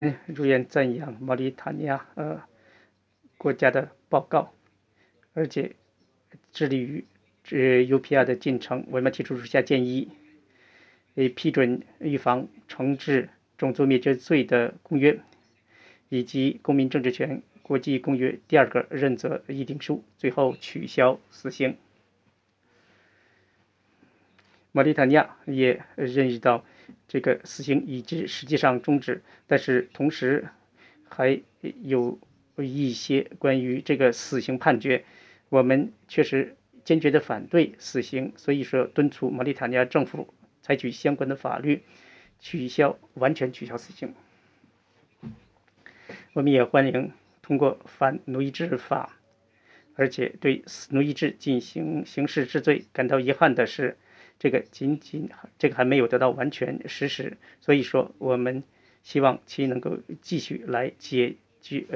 如愿赞扬毛里塔尼亚国家的报告，而且致力于UPR 的进程。我们提出如下建议：批准预防惩治种族灭绝罪的公约，以及公民政治权国际公约第2个认责议定书。最后取消死刑。毛里塔尼亚也认识到这个死刑已知实际上终止，但是同时还有一些关于这个死刑判决，我们确实坚决的反对死刑，所以说敦促毛里塔尼亚政府采取相关的法律，完全取消死刑。我们也欢迎通过反奴役制法，而且对奴役制进行刑事治罪感到遗憾的是，这个还没有得到完全实施，所以说我们希望其能够继续来解决